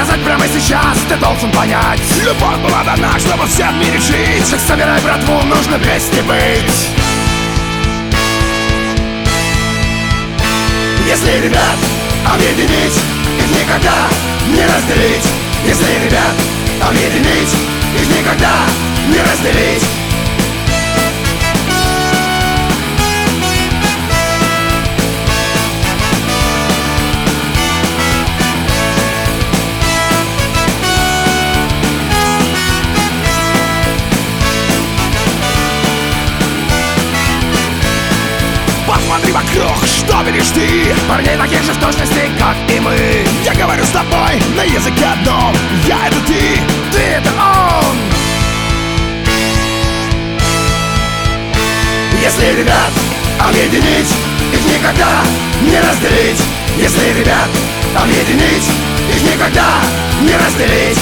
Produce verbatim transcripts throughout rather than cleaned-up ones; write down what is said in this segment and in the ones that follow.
сказать прямо сейчас, ты должен понять: любовь была дана, чтобы все в мире жить. Так собирай братву, нужно вместе быть. Если ребят объединить, их никогда не разделить. Если ребят объединить, их никогда не разделить. Посмотри вокруг, что видишь ты? Парней таких же в точности, как и мы. Я говорю с тобой на языке одном. Я — это ты, ты — это он. Если ребят объединить, их никогда не разделить. Если ребят объединить, их никогда не разделить.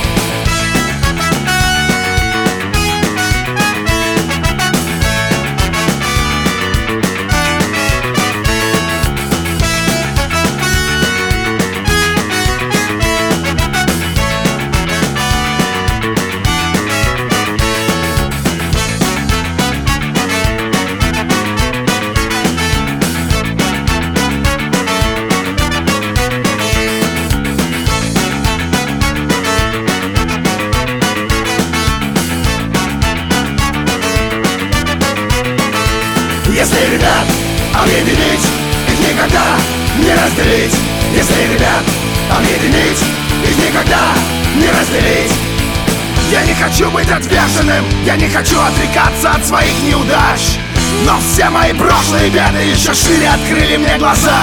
Если ребят объединить, их никогда не разделить. Если ребят объединить, их никогда не разделить. Я не хочу быть отверженным, я не хочу отрекаться от своих неудач, но все мои прошлые беды еще шире открыли мне глаза.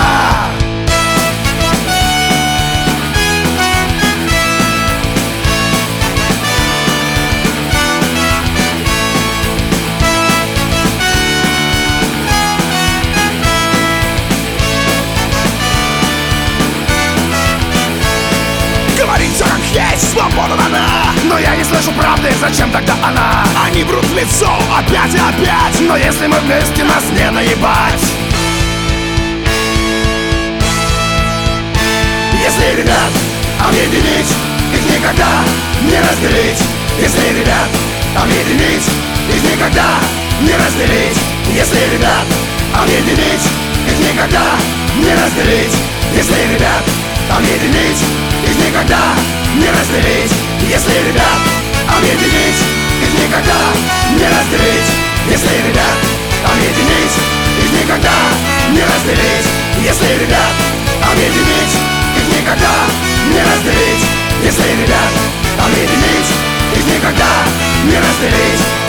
Говорить все как есть, свобода дана, но я не слышу правды, зачем тогда она? Они врут в лицо опять и опять, но если мы вместе, нас не наебать. Если ребят объединить, их никогда не разделить. Если ребят объединить, их никогда не разделить. Если ребят объединить, их никогда не разделить. Если ребят объединить, их никогда не разделить. Если ребят объединить, их никогда не разделить. Если ребят объединить, их никогда не разделить. Если ребят объединить, их никогда не разделить. Если ребят объединить, их никогда не разделить.